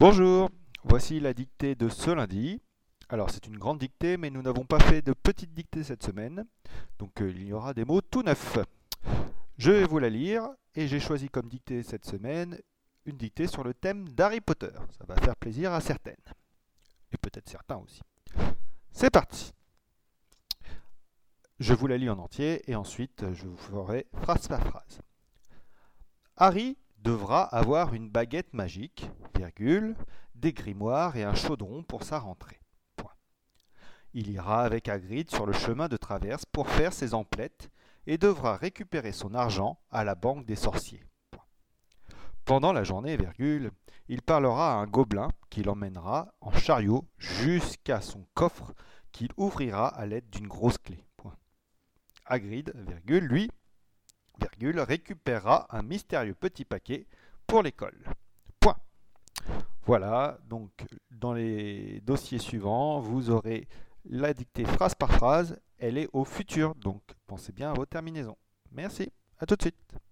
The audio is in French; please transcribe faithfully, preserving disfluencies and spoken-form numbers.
Bonjour, voici la dictée de ce lundi. Alors c'est une grande dictée, mais nous n'avons pas fait de petite dictée cette semaine, donc euh, il y aura des mots tout neufs. Je vais vous la lire, et j'ai choisi comme dictée cette semaine une dictée sur le thème d'Harry Potter. Ça va faire plaisir à certaines, et peut-être certains aussi. C'est parti. Je vous la lis en entier, et ensuite je vous ferai phrase par phrase. Harry devra avoir une baguette magique, virgule, des grimoires et un chaudron pour sa rentrée. Point. Il ira avec Hagrid sur le chemin de traverse pour faire ses emplettes et devra récupérer son argent à la banque des sorciers. Point. Pendant la journée, virgule, il parlera à un gobelin qui l'emmènera en chariot jusqu'à son coffre qu'il ouvrira à l'aide d'une grosse clé. Point. Hagrid, virgule, lui, virgule, récupérera un mystérieux petit paquet pour l'école. Point. Voilà, donc dans les dossiers suivants, vous aurez la dictée phrase par phrase. Elle est au futur, donc pensez bien à vos terminaisons. Merci, à tout de suite.